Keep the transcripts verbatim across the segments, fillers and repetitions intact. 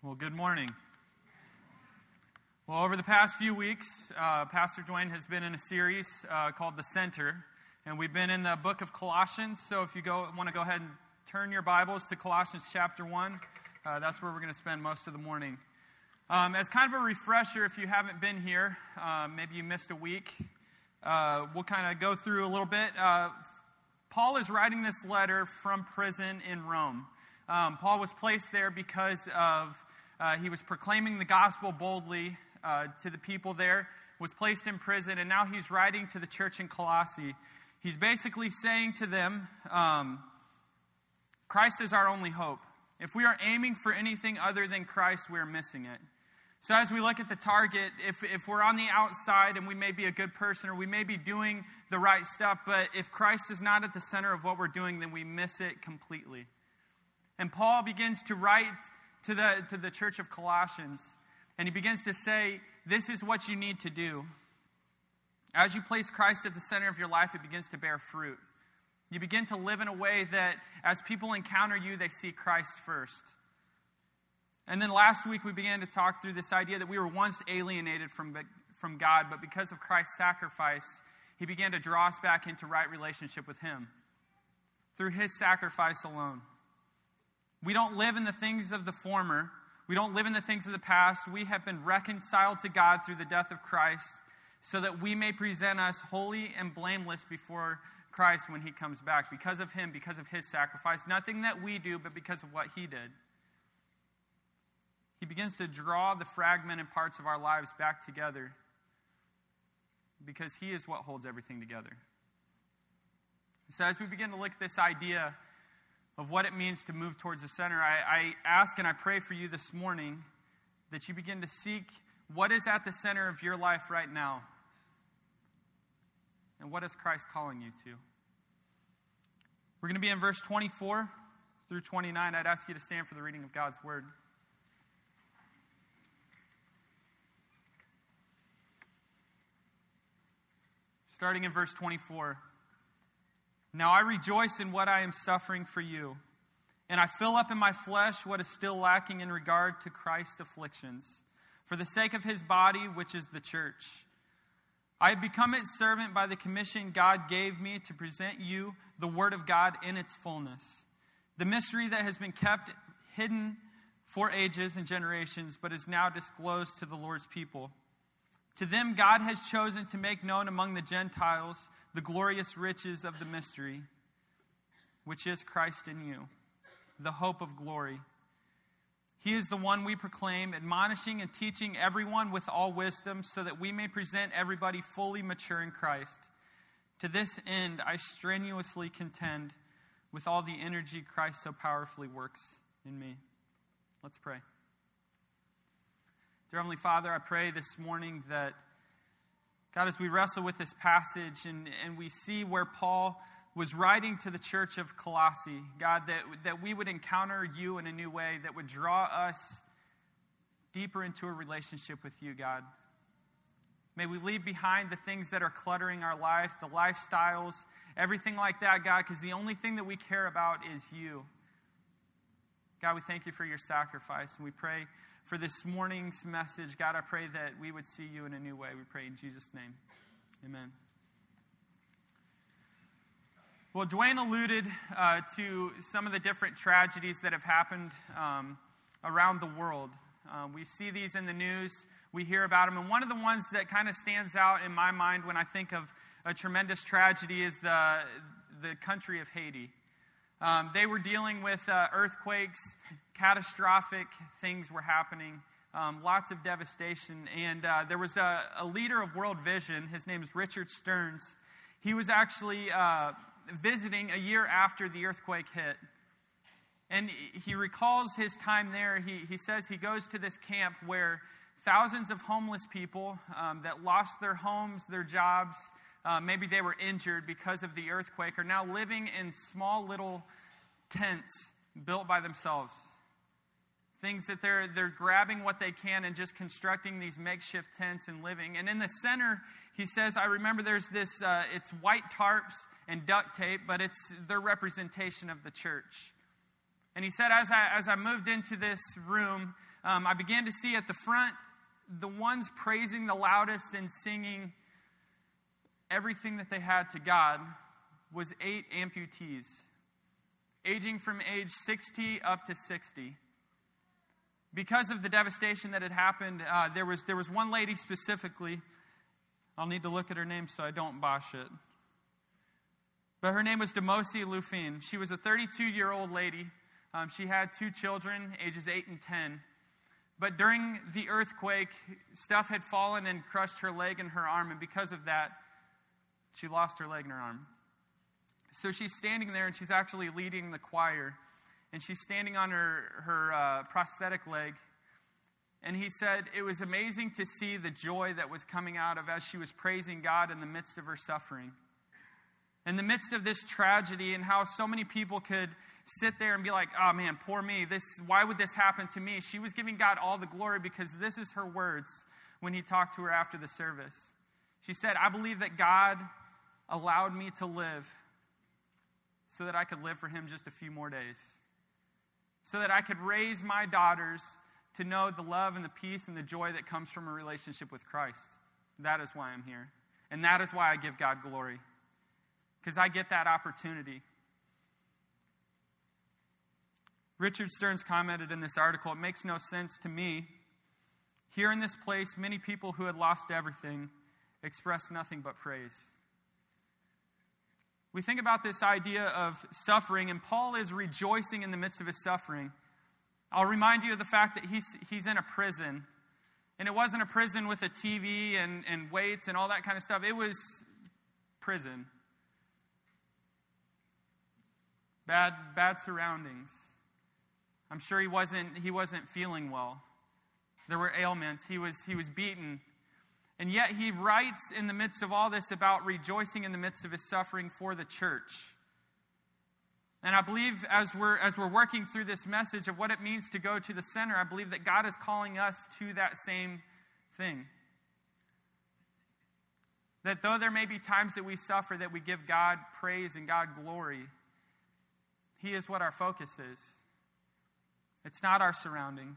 Well, good morning. Well, over the past few weeks, uh, Pastor Dwayne has been in a series uh, called The Center, and we've been in the book of Colossians. So if you go want to go ahead and turn your Bibles to Colossians chapter one, uh, that's where we're going to spend most of the morning. Um, as kind of a refresher, if you haven't been here, uh, maybe you missed a week, uh, we'll kind of go through a little bit. Uh, Paul is writing this letter from prison in Rome. Um, Paul was placed there because of Uh, he was proclaiming the gospel boldly uh, to the people there, was placed in prison, and now he's writing to the church in Colossae. He's basically saying to them, um, Christ is our only hope. If we are aiming for anything other than Christ, we're missing it. So as we look at the target, if, if we're on the outside and we may be a good person or we may be doing the right stuff, but if Christ is not at the center of what we're doing, then we miss it completely. And Paul begins to write to the to the church of Colossians, and he begins to say, this is what you need to do. As you place Christ at the center of your life, it begins to bear fruit. You begin to live in a way that as people encounter you, they see Christ first. And then last week we began to talk through this idea that we were once alienated from, from God, but because of Christ's sacrifice, he began to draw us back into right relationship with him through his sacrifice alone. We don't live in the things of the former. We don't live in the things of the past. We have been reconciled to God through the death of Christ so that we may present us holy and blameless before Christ when he comes back. Because of him, because of his sacrifice. Nothing that we do, but because of what he did. He begins to draw the fragmented parts of our lives back together because he is what holds everything together. So as we begin to look at this idea of what it means to move towards the center, I, I ask and I pray for you this morning that you begin to seek what is at the center of your life right now. And what is Christ calling you to? We're going to be in verse twenty-four through twenty-nine. I'd ask you to stand for the reading of God's word. Starting in verse twenty-four. Now I rejoice in what I am suffering for you, and I fill up in my flesh what is still lacking in regard to Christ's afflictions, for the sake of his body, which is the church. I have become its servant by the commission God gave me to present you the word of God in its fullness, the mystery that has been kept hidden for ages and generations, but is now disclosed to the Lord's people. To them God has chosen to make known among the Gentiles the glorious riches of the mystery, which is Christ in you, the hope of glory. He is the one we proclaim, admonishing and teaching everyone with all wisdom, so that we may present everybody fully mature in Christ. To this end I strenuously contend with all the energy Christ so powerfully works in me. Let's pray. Dear Heavenly Father, I pray this morning that, God, as we wrestle with this passage and, and we see where Paul was writing to the church of Colossae, God, that, that we would encounter you in a new way that would draw us deeper into a relationship with you, God. May we leave behind the things that are cluttering our life, the lifestyles, everything like that, God, because the only thing that we care about is you. God, we thank you for your sacrifice, and we pray for this morning's message. God, I pray that we would see you in a new way. We pray in Jesus' name. Amen. Well, Dwayne alluded uh, to some of the different tragedies that have happened um, around the world. Uh, we see these in the news. We hear about them. And one of the ones that kind of stands out in my mind when I think of a tremendous tragedy is the, the country of Haiti. Um, they were dealing with uh, earthquakes, catastrophic things were happening, um, lots of devastation. And uh, there was a, a leader of World Vision, his name is Richard Stearns. He was actually uh, visiting a year after the earthquake hit. And he recalls his time there. He, he says he goes to this camp where thousands of homeless people um, that lost their homes, their jobs, Uh, maybe they were injured because of the earthquake, are now living in small little tents built by themselves. Things that they're they're grabbing what they can and just constructing these makeshift tents and living. And in the center, he says, I remember there's this, uh, it's white tarps and duct tape, but it's their representation of the church. And he said, as I, as I moved into this room, um, I began to see at the front, the ones praising the loudest and singing everything that they had to God was eight amputees, aging from age sixty up to sixty. Because of the devastation that had happened, uh, there was there was one lady specifically. I'll need to look at her name so I don't bosh it. But her name was Demosi Lufin. She was a thirty-two-year-old lady. Um, she had two children, ages eight and ten. But during the earthquake, stuff had fallen and crushed her leg and her arm, and because of that, she lost her leg and her arm. So she's standing there, and she's actually leading the choir. And she's standing on her, her uh, prosthetic leg. And he said it was amazing to see the joy that was coming out of as she was praising God in the midst of her suffering. In the midst of this tragedy, and how so many people could sit there and be like, oh man, poor me. This, why would this happen to me? She was giving God all the glory, because this is her words when he talked to her after the service. She said, I believe that God allowed me to live so that I could live for him just a few more days. So that I could raise my daughters to know the love and the peace and the joy that comes from a relationship with Christ. That is why I'm here. And that is why I give God glory. Because I get that opportunity. Richard Stearns commented in this article, it makes no sense to me. Here in this place, many people who had lost everything expressed nothing but praise. We think about this idea of suffering, and Paul is rejoicing in the midst of his suffering. I'll remind you of the fact that he's he's in a prison. And it wasn't a prison with a T V and, and weights and all that kind of stuff. It was prison. Bad, bad surroundings. I'm sure he wasn't he wasn't feeling well. There were ailments. He was he was beaten. And yet he writes in the midst of all this about rejoicing in the midst of his suffering for the church. And I believe as we're as we're working through this message of what it means to go to the center, I believe that God is calling us to that same thing. That though there may be times that we suffer, that we give God praise and God glory. He is what our focus is. It's not our surroundings.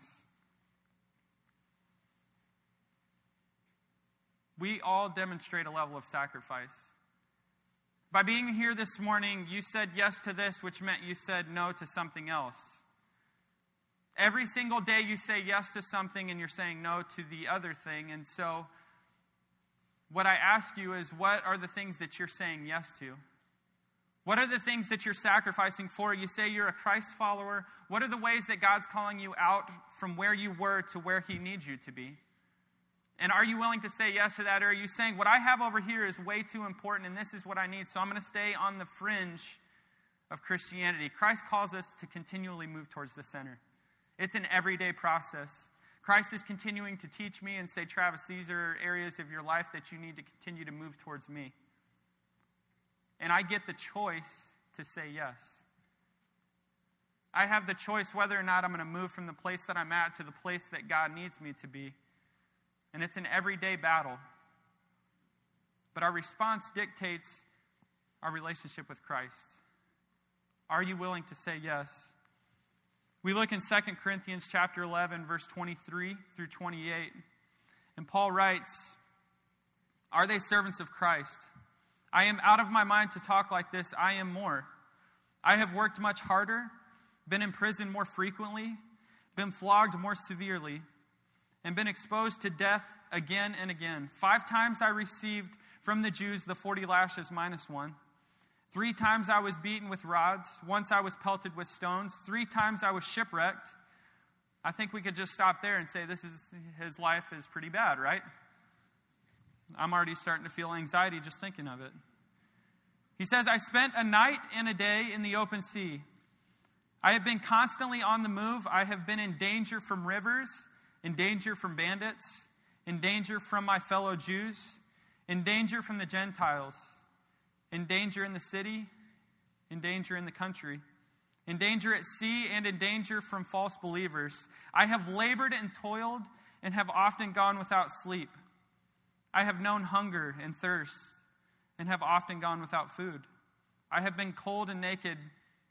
We all demonstrate a level of sacrifice. By being here this morning, you said yes to this, which meant you said no to something else. Every single day you say yes to something and you're saying no to the other thing. And so what I ask you is, what are the things that you're saying yes to? What are the things that you're sacrificing for? You say you're a Christ follower. What are the ways that God's calling you out from where you were to where he needs you to be? And are you willing to say yes to that? Or are you saying, what I have over here is way too important and this is what I need, so I'm going to stay on the fringe of Christianity? Christ calls us to continually move towards the center. It's an everyday process. Christ is continuing to teach me and say, Travis, these are areas of your life that you need to continue to move towards me. And I get the choice to say yes. I have the choice whether or not I'm going to move from the place that I'm at to the place that God needs me to be. And it's an everyday battle. But our response dictates our relationship with Christ. Are you willing to say yes? We look in Second Corinthians chapter eleven, verse twenty-three through twenty-eight. And Paul writes, are they servants of Christ? I am out of my mind to talk like this. I am more. I have worked much harder, been in prison more frequently, been flogged more severely, and been exposed to death again and again. Five times I received from the Jews the forty lashes minus one. Three times I was beaten with rods. Once I was pelted with stones. Three times I was shipwrecked. I think we could just stop there and say this is his life is pretty bad, right? I'm already starting to feel anxiety just thinking of it. He says, I spent a night and a day in the open sea. I have been constantly on the move. I have been in danger from rivers, in danger from bandits, in danger from my fellow Jews, in danger from the Gentiles, in danger in the city, in danger in the country, in danger at sea, and in danger from false believers. I have labored and toiled and have often gone without sleep. I have known hunger and thirst and have often gone without food. I have been cold and naked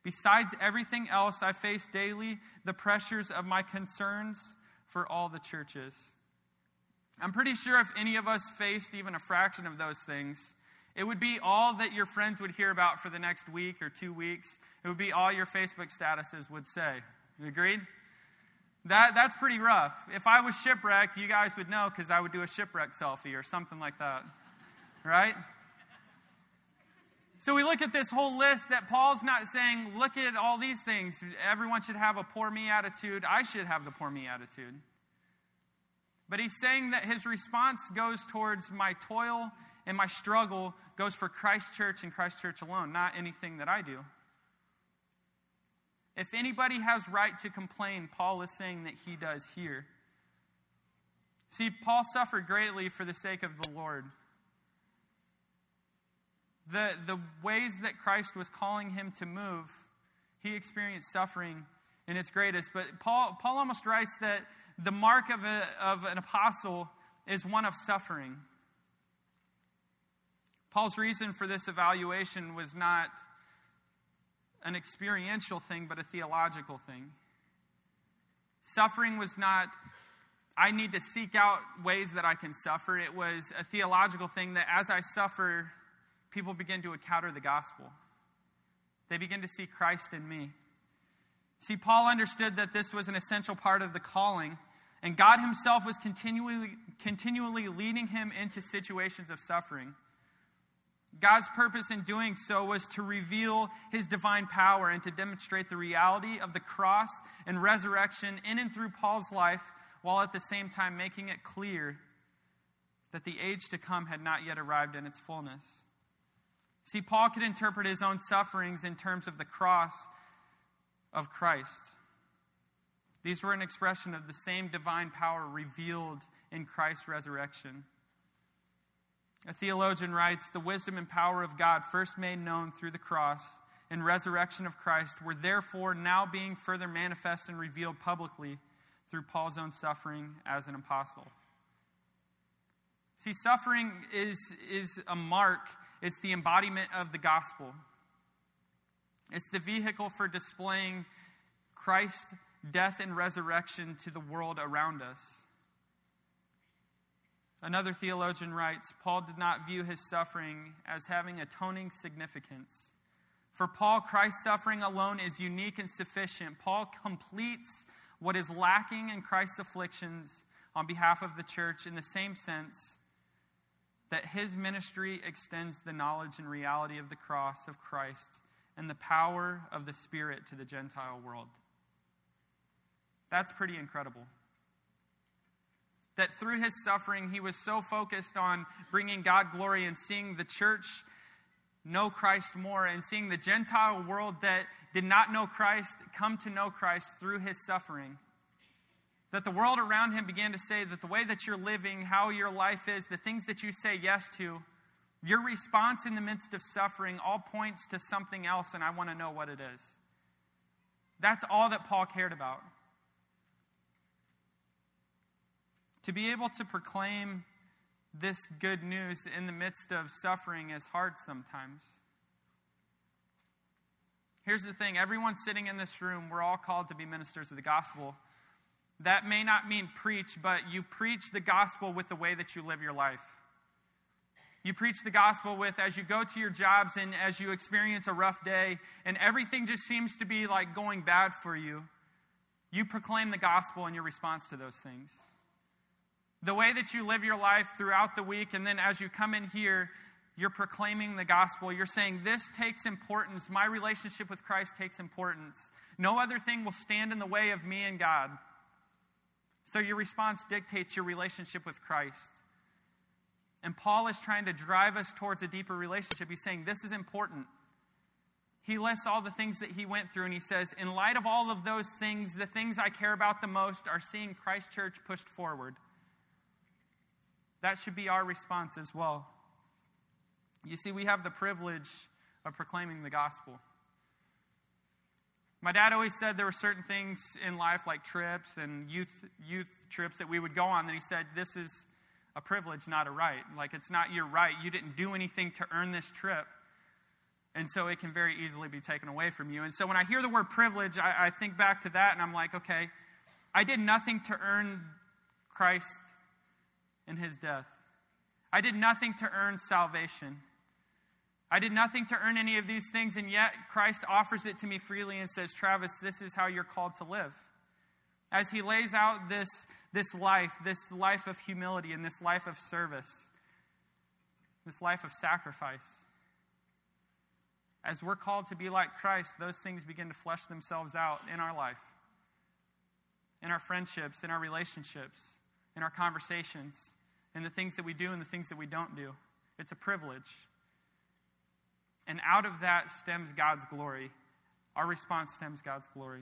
Besides everything else I face daily, the pressures of my concerns for all the churches. I'm pretty sure if any of us faced even a fraction of those things, it would be all that your friends would hear about for the next week or two weeks. It would be all your Facebook statuses would say. You agreed? That, that's pretty rough. If I was shipwrecked, you guys would know because I would do a shipwreck selfie or something like that. Right? So we look at this whole list that Paul's not saying, look at all these things. Everyone should have a poor me attitude. I should have the poor me attitude. But he's saying that his response goes towards my toil and my struggle goes for Christ Church and Christ Church alone, not anything that I do. If anybody has right to complain, Paul is saying that he does here. See, Paul suffered greatly for the sake of the Lord. The, the ways that Christ was calling him to move, he experienced suffering in its greatest. But Paul, Paul almost writes that the mark of, a, of an apostle is one of suffering. Paul's reason for this evaluation was not an experiential thing, but a theological thing. Suffering was not, I need to seek out ways that I can suffer. It was a theological thing that as I suffer, people begin to encounter the gospel. They begin to see Christ in me. See, Paul understood that this was an essential part of the calling, and God himself was continually, continually leading him into situations of suffering. God's purpose in doing so was to reveal his divine power and to demonstrate the reality of the cross and resurrection in and through Paul's life, while at the same time making it clear that the age to come had not yet arrived in its fullness. See, Paul could interpret his own sufferings in terms of the cross of Christ. These were an expression of the same divine power revealed in Christ's resurrection. A theologian writes, the wisdom and power of God first made known through the cross and resurrection of Christ were therefore now being further manifest and revealed publicly through Paul's own suffering as an apostle. See, suffering is, is a mark. It's the embodiment of the gospel. It's the vehicle for displaying Christ's death and resurrection to the world around us. Another theologian writes, Paul did not view his suffering as having atoning significance. For Paul, Christ's suffering alone is unique and sufficient. Paul completes what is lacking in Christ's afflictions on behalf of the church in the same sense that his ministry extends the knowledge and reality of the cross of Christ and the power of the Spirit to the Gentile world. That's pretty incredible. That through his suffering, he was so focused on bringing God glory and seeing the church know Christ more and seeing the Gentile world that did not know Christ come to know Christ through his suffering. That the world around him began to say that the way that you're living, how your life is, the things that you say yes to, your response in the midst of suffering all points to something else, and I want to know what it is. That's all that Paul cared about. To be able to proclaim this good news in the midst of suffering is hard sometimes. Here's the thing. Everyone sitting in this room, we're all called to be ministers of the gospel. That may not mean preach, but you preach the gospel with the way that you live your life. You preach the gospel with, as you go to your jobs and as you experience a rough day and everything just seems to be like going bad for you, you proclaim the gospel in your response to those things. The way that you live your life throughout the week, and then as you come in here, you're proclaiming the gospel. You're saying, this takes importance. My relationship with Christ takes importance. No other thing will stand in the way of me and God. So your response dictates your relationship with Christ. And Paul is trying to drive us towards a deeper relationship. He's saying, this is important. He lists all the things that he went through, and he says, in light of all of those things, the things I care about the most are seeing Christ Church pushed forward. That should be our response as well. You see, we have the privilege of proclaiming the gospel. My dad always said there were certain things in life like trips and youth youth trips that we would go on that he said, this is a privilege, not a right. Like, it's not your right. You didn't do anything to earn this trip. And so it can very easily be taken away from you. And so when I hear the word privilege, I, I think back to that and I'm like, okay, I did nothing to earn Christ and his death. I did nothing to earn salvation. I did nothing to earn any of these things, and yet Christ offers it to me freely and says, Travis, this is how you're called to live. As he lays out this, this life, this life of humility and this life of service, this life of sacrifice. As we're called to be like Christ, those things begin to flesh themselves out in our life, in our friendships, in our relationships, in our conversations, in the things that we do and the things that we don't do. It's a privilege. And out of that stems God's glory. Our response stems God's glory.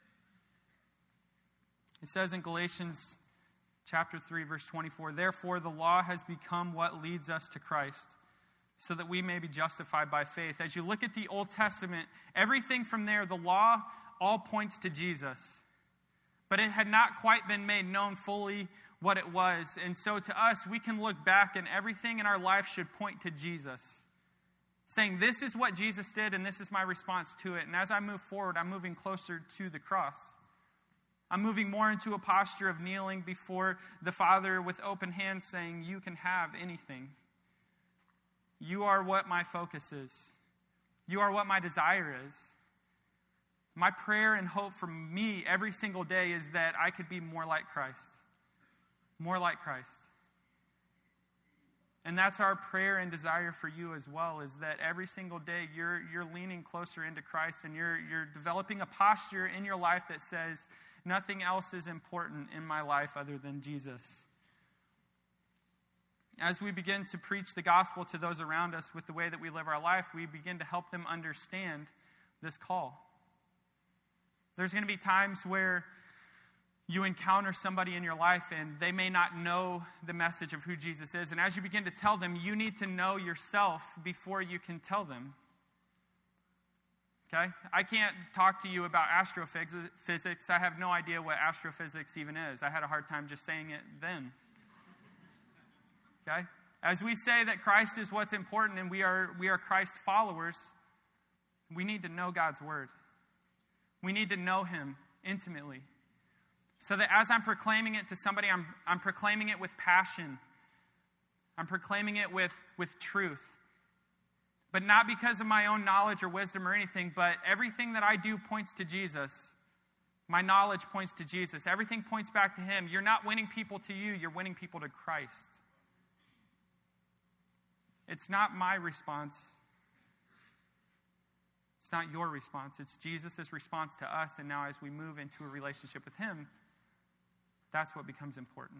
It says in Galatians chapter three, verse twenty-four, therefore the law has become what leads us to Christ, so that we may be justified by faith. As you look at the Old Testament, everything from there, the law all points to Jesus. But it had not quite been made known fully what it was. And so to us, we can look back and everything in our life should point to Jesus. Saying, this is what Jesus did and this is my response to it. And as I move forward, I'm moving closer to the cross. I'm moving more into a posture of kneeling before the Father with open hands saying, you can have anything. You are what my focus is. You are what my desire is. My prayer and hope for me every single day is that I could be more like Christ. More like Christ. And that's our prayer and desire for you as well, is that every single day you're you're leaning closer into Christ and you're you're developing a posture in your life that says, nothing else is important in my life other than Jesus. As we begin to preach the gospel to those around us with the way that we live our life, we begin to help them understand this call. There's going to be times where you encounter somebody in your life and they may not know the message of who Jesus is. And as you begin to tell them, you need to know yourself before you can tell them. Okay? I can't talk to you about astrophysics. I have no idea what astrophysics even is. I had a hard time just saying it then. Okay? As we say that Christ is what's important and we are we are Christ followers, we need to know God's word. We need to know him intimately. So that as I'm proclaiming it to somebody, I'm I'm proclaiming it with passion. I'm proclaiming it with, with truth. But not because of my own knowledge or wisdom or anything, but everything that I do points to Jesus. My knowledge points to Jesus. Everything points back to him. You're not winning people to you, you're winning people to Christ. It's not my response. It's not your response. It's Jesus' response to us. And now as we move into a relationship with him, that's what becomes important.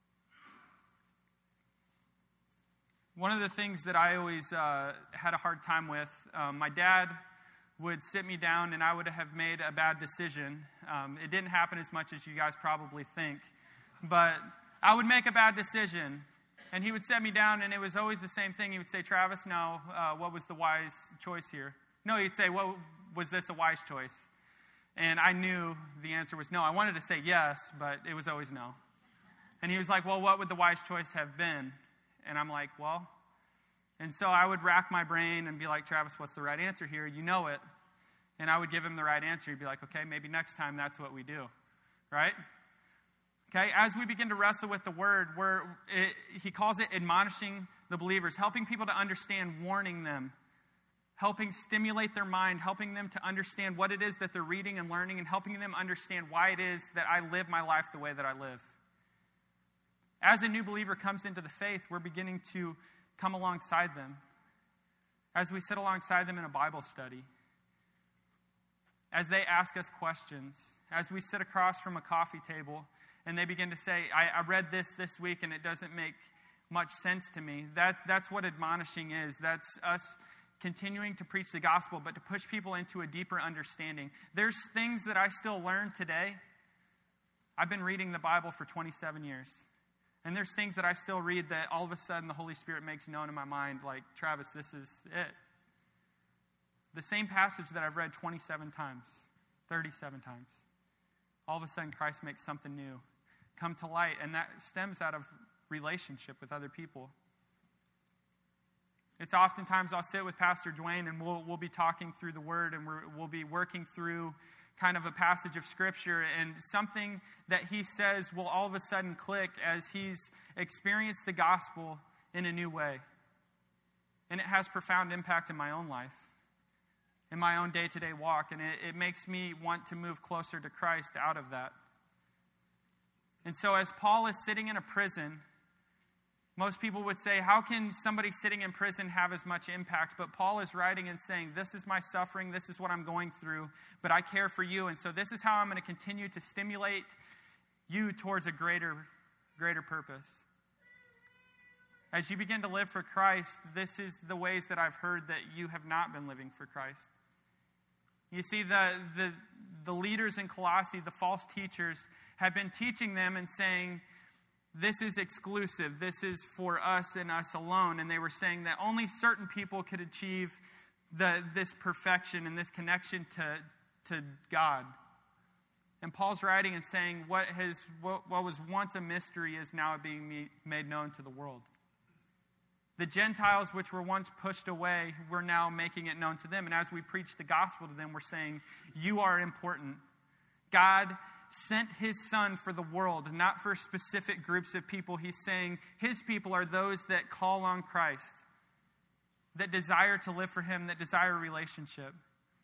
One of the things that I always uh, had a hard time with, um, my dad would sit me down and I would have made a bad decision. Um, it didn't happen as much as you guys probably think. But I would make a bad decision. And he would set me down, and it was always the same thing. He would say, Travis, no, uh, what was the wise choice here? No, he'd say, well, was this a wise choice? And I knew the answer was no. I wanted to say yes, but it was always no. And he was like, well, what would the wise choice have been? And I'm like, well. And so I would rack my brain and be like, Travis, what's the right answer here? You know it. And I would give him the right answer. He'd be like, okay, maybe next time that's what we do. Right? Okay, as we begin to wrestle with the word, where he calls it admonishing the believers, helping people to understand, warning them, helping stimulate their mind, helping them to understand what it is that they're reading and learning, and helping them understand why it is that I live my life the way that I live. As a new believer comes into the faith, we're beginning to come alongside them. As we sit alongside them in a Bible study, as they ask us questions, as we sit across from a coffee table, and they begin to say, I, I read this this week and it doesn't make much sense to me. That, that's what admonishing is. That's us continuing to preach the gospel, but to push people into a deeper understanding. There's things that I still learn today. I've been reading the Bible for twenty-seven years. And there's things that I still read that all of a sudden the Holy Spirit makes known in my mind, like, Travis, this is it. The same passage that I've read twenty-seven times, thirty-seven times. All of a sudden Christ makes something new come to light, and that stems out of relationship with other people. It's oftentimes I'll sit with Pastor Dwayne and we'll we'll be talking through the Word, and we're, we'll be working through kind of a passage of Scripture, and something that he says will all of a sudden click as he's experienced the gospel in a new way. And it has profound impact in my own life, in my own day-to-day walk, and it, it makes me want to move closer to Christ out of that. And so as Paul is sitting in a prison, most people would say, how can somebody sitting in prison have as much impact? But Paul is writing and saying, this is my suffering, this is what I'm going through, but I care for you, and so this is how I'm going to continue to stimulate you towards a greater, greater purpose. As you begin to live for Christ, this is the ways that I've heard that you have not been living for Christ. You see, the, the, the leaders in Colossae, the false teachers, have been teaching them and saying, this is exclusive. This is for us and us alone. And they were saying that only certain people could achieve the, this perfection and this connection to, to God. And Paul's writing and saying what, has, what, what was once a mystery is now being made known to the world. The Gentiles, which were once pushed away, we're now making it known to them. And as we preach the gospel to them, we're saying, you are important. God sent his Son for the world, not for specific groups of people. He's saying his people are those that call on Christ, that desire to live for him, that desire a relationship.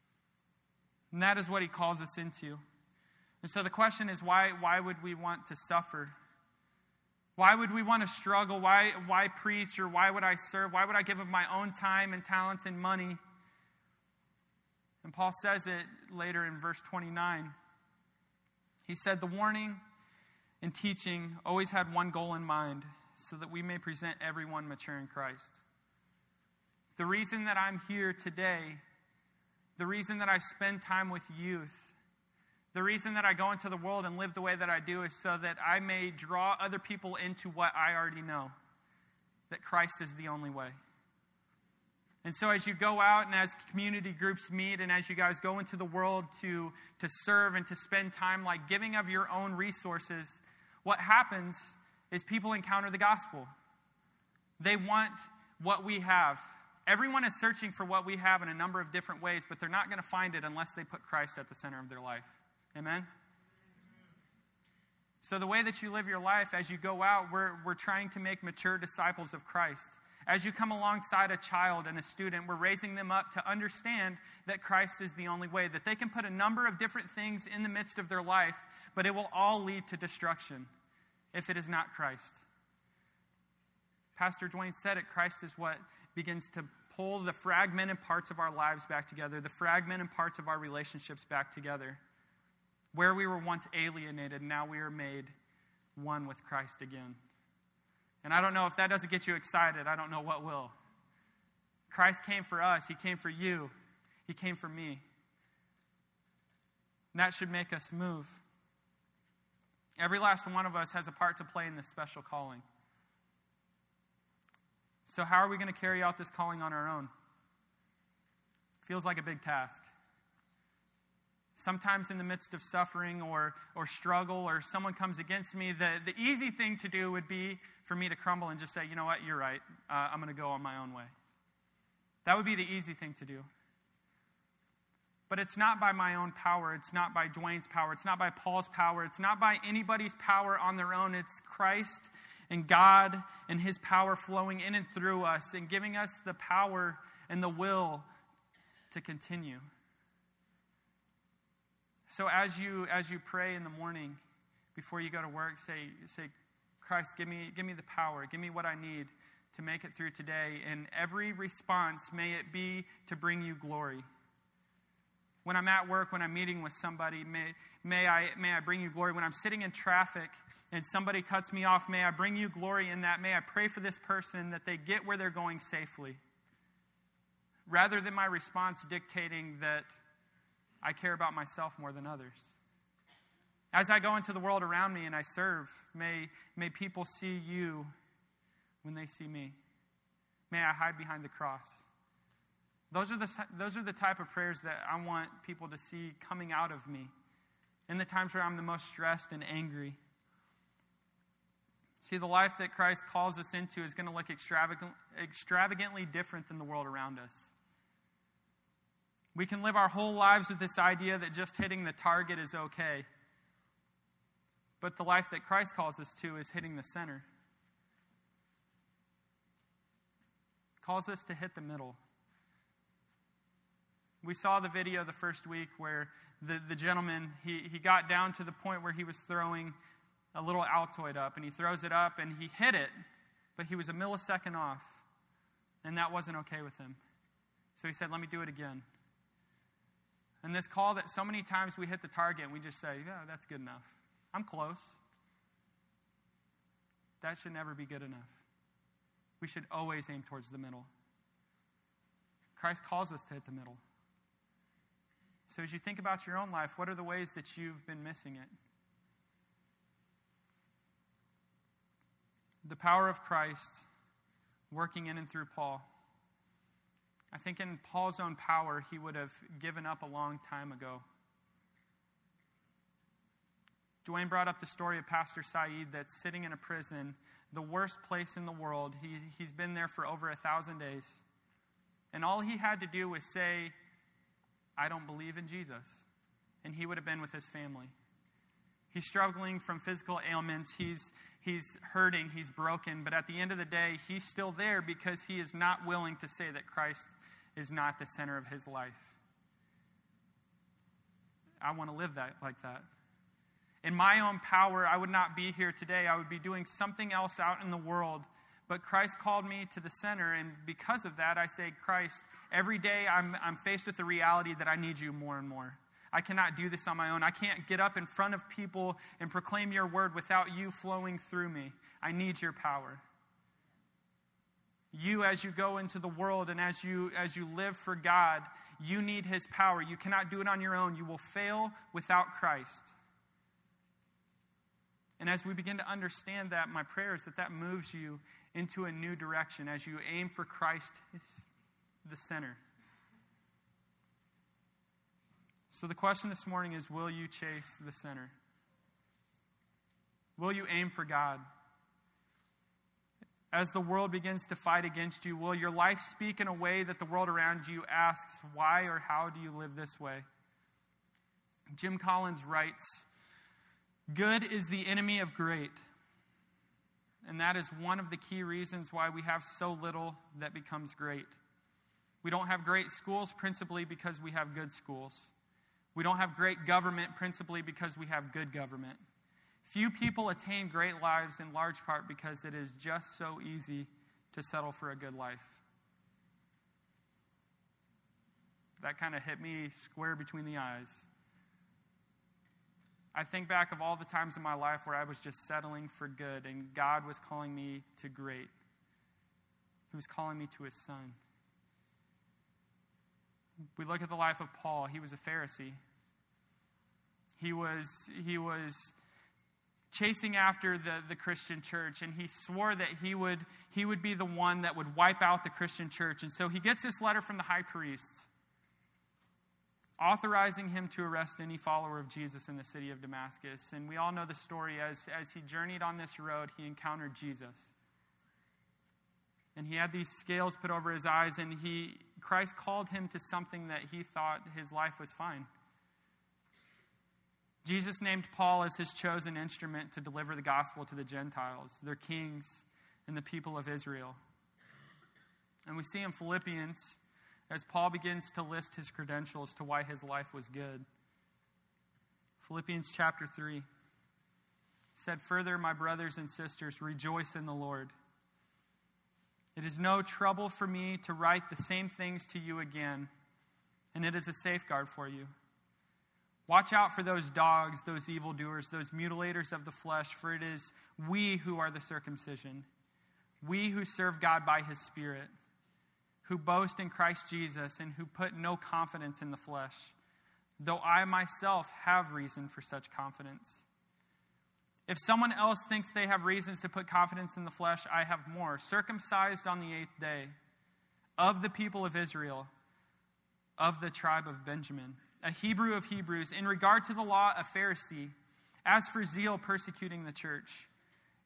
And that is what he calls us into. And so the question is, why, why would we want to suffer? Why would we want to struggle? Why, why preach, or why would I serve? Why would I give of my own time and talent and money? And Paul says it later in verse twenty-nine. He said, the warning and teaching always had one goal in mind, so that we may present everyone mature in Christ. The reason that I'm here today, the reason that I spend time with youth, the reason that I go into the world and live the way that I do is so that I may draw other people into what I already know, that Christ is the only way. And so as you go out and as community groups meet and as you guys go into the world to, to serve and to spend time like giving of your own resources, what happens is people encounter the gospel. They want what we have. Everyone is searching for what we have in a number of different ways, but they're not going to find it unless they put Christ at the center of their life. Amen? So the way that you live your life as you go out, we're, we're trying to make mature disciples of Christ. As you come alongside a child and a student, we're raising them up to understand that Christ is the only way, that they can put a number of different things in the midst of their life, but it will all lead to destruction if it is not Christ. Pastor Dwayne said it, Christ is what begins to pull the fragmented parts of our lives back together, the fragmented parts of our relationships back together. Where we were once alienated, now we are made one with Christ again. And I don't know if that doesn't get you excited. I don't know what will. Christ came for us. He came for you. He came for me. And that should make us move. Every last one of us has a part to play in this special calling. So how are we going to carry out this calling on our own? Feels like a big task. Sometimes in the midst of suffering or, or struggle or someone comes against me, the, the easy thing to do would be for me to crumble and just say, you know what, you're right. Uh, I'm going to go on my own way. That would be the easy thing to do. But it's not by my own power. It's not by Dwayne's power. It's not by Paul's power. It's not by anybody's power on their own. It's Christ and God and his power flowing in and through us and giving us the power and the will to continue. So as you as you pray in the morning before you go to work, say say, Christ, give me give me the power, give me what I need to make it through today. And every response, may it be to bring you glory. When I'm at work, when I'm meeting with somebody, may may I may I bring you glory. When I'm sitting in traffic and somebody cuts me off, may I bring you glory in that. May I pray for this person that they get where they're going safely. Rather than my response dictating that I care about myself more than others. As I go into the world around me and I serve, may, may people see you when they see me. May I hide behind the cross. Those are the, those are the type of prayers that I want people to see coming out of me in the times where I'm the most stressed and angry. See, the life that Christ calls us into is going to look extravagant, extravagantly different than the world around us. We can live our whole lives with this idea that just hitting the target is okay. But the life that Christ calls us to is hitting the center. Calls us to hit the middle. We saw the video the first week where the, the gentleman, he, he got down to the point where he was throwing a little Altoid up, and he throws it up, and he hit it, but he was a millisecond off, and that wasn't okay with him. So he said, let me do it again. And this call that so many times we hit the target, and we just say, yeah, that's good enough. I'm close. That should never be good enough. We should always aim towards the middle. Christ calls us to hit the middle. So as you think about your own life, what are the ways that you've been missing it? The power of Christ working in and through Paul. I think in Paul's own power, he would have given up a long time ago. Dwayne brought up the story of Pastor Saeed that's sitting in a prison, the worst place in the world. He, he's been there for over a thousand days. And all he had to do was say, I don't believe in Jesus. And he would have been with his family. He's struggling from physical ailments. He's, he's hurting. He's broken. But at the end of the day, he's still there because he is not willing to say that Christ is not the center of his life. I want to live that like that. In my own power, I would not be here today. I would be doing something else out in the world. But Christ called me to the center, and because of that, I say, Christ, every day I'm, I'm faced with the reality that I need you more and more. I cannot do this on my own. I can't get up in front of people and proclaim your word without you flowing through me. I need your power. You, as you go into the world and as you as you live for God, you need his power. You cannot do it on your own. You will fail without Christ. And as we begin to understand that, my prayer is that that moves you into a new direction as you aim for Christ, the center. So the question this morning is, will you chase the center? Will you aim for God? As the world begins to fight against you, will your life speak in a way that the world around you asks, why or how do you live this way? Jim Collins writes, good is the enemy of great. And that is one of the key reasons why we have so little that becomes great. We don't have great schools principally because we have good schools. We don't have great government principally because we have good government. Few people attain great lives in large part because it is just so easy to settle for a good life. That kind of hit me square between the eyes. I think back of all the times in my life where I was just settling for good and God was calling me to great. He was calling me to his son. We look at the life of Paul. He was a Pharisee. He was, he was chasing after the, the Christian church, and he swore that he would, he would be the one that would wipe out the Christian church. And so he gets this letter from the high priest, authorizing him to arrest any follower of Jesus in the city of Damascus. And we all know the story. As, as he journeyed on this road, he encountered Jesus. And he had these scales put over his eyes, and he Christ called him to something that he thought his life was fine. Jesus named Paul as his chosen instrument to deliver the gospel to the Gentiles, their kings, and the people of Israel. And we see in Philippians, as Paul begins to list his credentials to why his life was good. Philippians chapter three said, further, my brothers and sisters, rejoice in the Lord. It is no trouble for me to write the same things to you again, and it is a safeguard for you. Watch out for those dogs, those evildoers, those mutilators of the flesh, for it is we who are the circumcision, we who serve God by his Spirit, who boast in Christ Jesus and who put no confidence in the flesh, though I myself have reason for such confidence. If someone else thinks they have reasons to put confidence in the flesh, I have more. Circumcised on the eighth day, of the people of Israel, of the tribe of Benjamin, a Hebrew of Hebrews, in regard to the law, a Pharisee, as for zeal persecuting the church,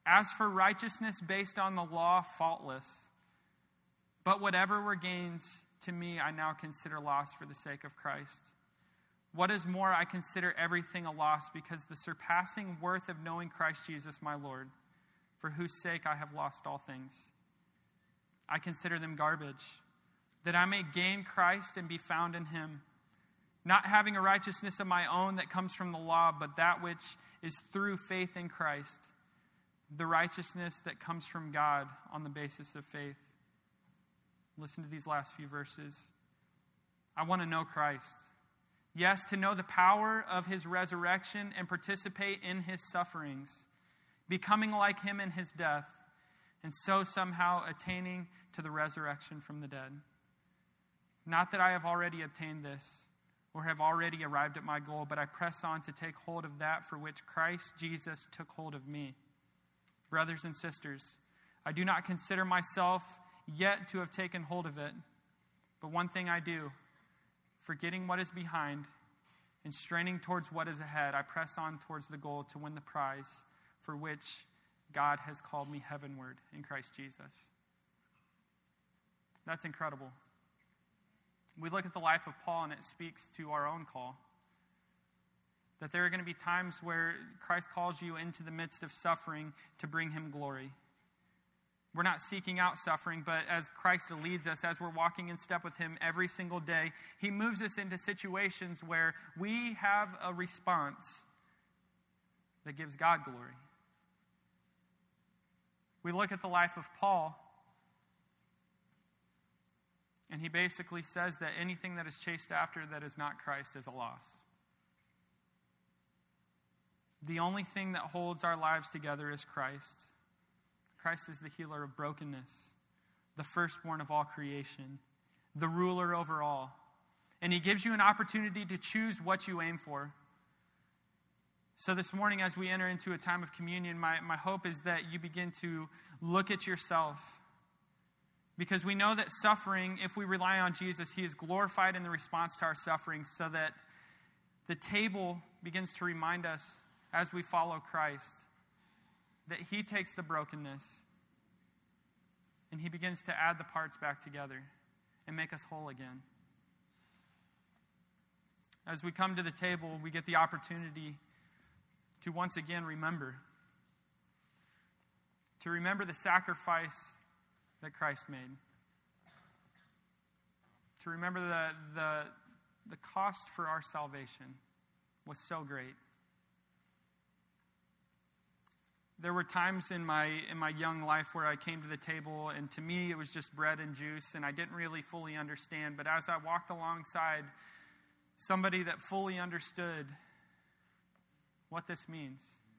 As for righteousness based on the law, faultless. But whatever were gains to me, I now consider loss for the sake of Christ. What is more, I consider everything a loss because the surpassing worth of knowing Christ Jesus my Lord, for whose sake I have lost all things. I consider them garbage, that I may gain Christ and be found in him, not having a righteousness of my own that comes from the law, but that which is through faith in Christ, the righteousness that comes from God on the basis of faith. Listen to these last few verses. I want to know Christ. Yes, to know the power of his resurrection and participate in his sufferings, becoming like him in his death, and so somehow attaining to the resurrection from the dead. Not that I have already obtained this, or have already arrived at my goal, but I press on to take hold of that for which Christ Jesus took hold of me. Brothers and sisters, I do not consider myself yet to have taken hold of it, but one thing I do, forgetting what is behind and straining towards what is ahead, I press on towards the goal to win the prize for which God has called me heavenward in Christ Jesus. That's incredible. We look at the life of Paul and it speaks to our own call. That there are going to be times where Christ calls you into the midst of suffering to bring him glory. We're not seeking out suffering, but as Christ leads us, as we're walking in step with him every single day, he moves us into situations where we have a response that gives God glory. We look at the life of Paul, and he basically says that anything that is chased after that is not Christ is a loss. The only thing that holds our lives together is Christ. Christ is the healer of brokenness, the firstborn of all creation, the ruler over all. And he gives you an opportunity to choose what you aim for. So this morning, as we enter into a time of communion, my, my hope is that you begin to look at yourself. Because we know that suffering, if we rely on Jesus, he is glorified in the response to our suffering, so that the table begins to remind us as we follow Christ that he takes the brokenness and he begins to add the parts back together and make us whole again. As we come to the table, we get the opportunity to once again remember. To remember the sacrifice that Christ made. To remember the, the, the cost for our salvation was so great. There were times in my in my young life where I came to the table, and to me it was just bread and juice, and I didn't really fully understand. But as I walked alongside somebody that fully understood what this means,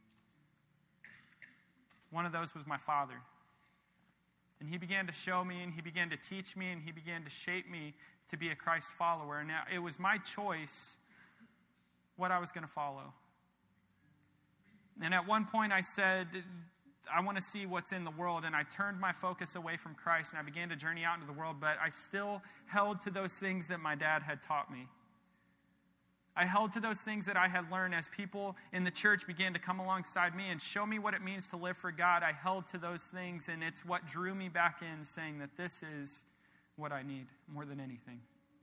one of those was my father. And he began to show me, and he began to teach me, and he began to shape me to be a Christ follower. And now it was my choice what I was going to follow. And at one point I said, I want to see what's in the world. And I turned my focus away from Christ, and I began to journey out into the world. But I still held to those things that my dad had taught me. I held to those things that I had learned as people in the church began to come alongside me and show me what it means to live for God. I held to those things, and it's what drew me back in, saying that this is what I need more than anything.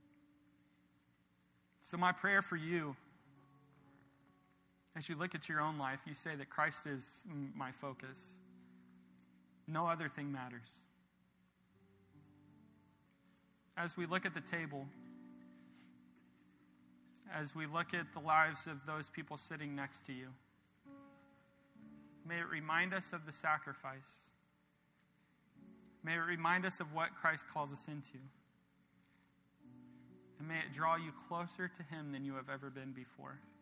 So my prayer for you, as you look at your own life, you say that Christ is my focus. No other thing matters. As we look at the table, as we look at the lives of those people sitting next to you, may it remind us of the sacrifice. May it remind us of what Christ calls us into. And may it draw you closer to him than you have ever been before.